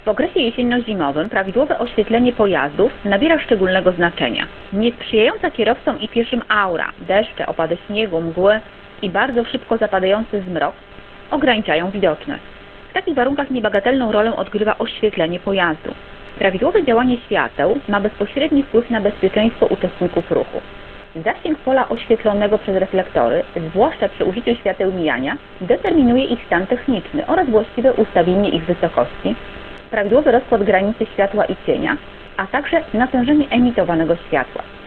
W okresie jesienno-zimowym prawidłowe oświetlenie pojazdów nabiera szczególnego znaczenia. Niesprzyjająca kierowcom i pieszym aura, deszcze, opady śniegu, mgły i bardzo szybko zapadający zmrok ograniczają widoczność. W takich warunkach niebagatelną rolę odgrywa oświetlenie pojazdu. Prawidłowe działanie świateł ma bezpośredni wpływ na bezpieczeństwo uczestników ruchu. Zasięg pola oświetlonego przez reflektory, zwłaszcza przy użyciu świateł mijania, determinuje ich stan techniczny oraz właściwe ustawienie ich wysokości, prawidłowy rozkład granicy światła i cienia, a także natężenie emitowanego światła.